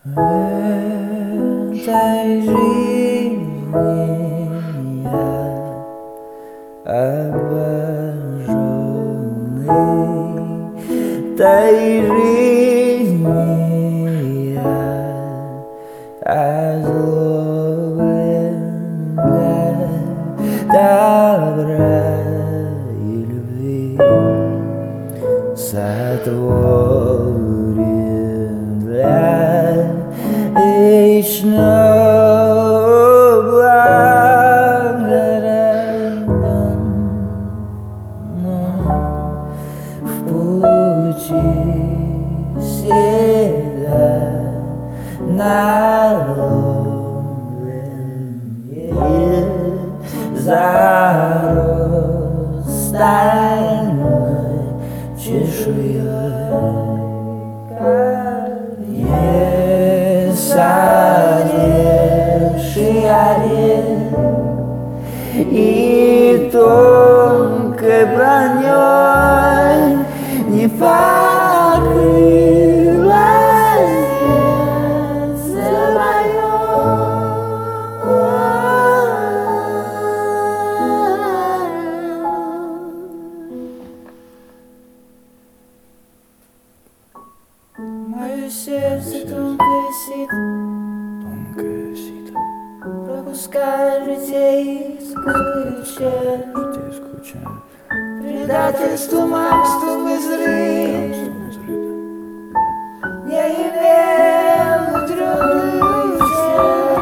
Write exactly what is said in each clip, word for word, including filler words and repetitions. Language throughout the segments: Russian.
В этой жизни я обожженный, этой жизни я озлоблен для добра и любви, сотворен для вечного блага, но в пути всегда наловлен зарос стальной чешуей. Не садивший орел и тонкой броней не покрылась мое сердце тонкое сито, Тонкое сито, пропуская житейскую часть. житейскую часть, Предательством, хамством и зрым хамством и зрым. не имел трудных дел.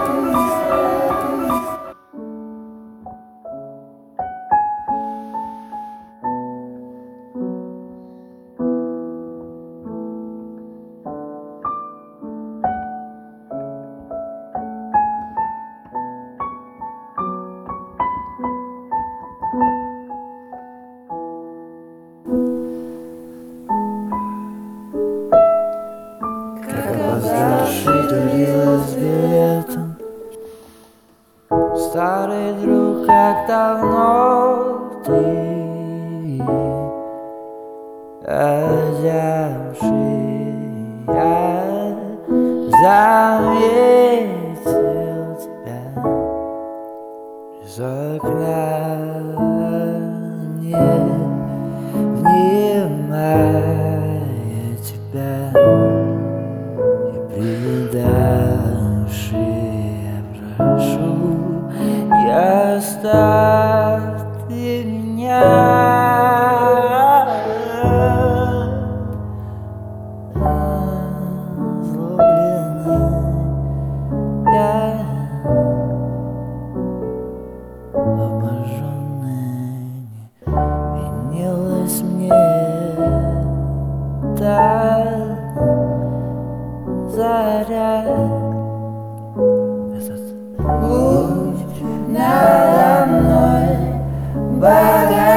Как опоздавший дурила с билетом, старый друг, как давно ты, озявший я заметил тебя из окна, не внимая тебя. Предавший я прошу, я оставь ты меня. Озлобленный я, обожженный, винилась мне та заря. Этот путь надо мной богат.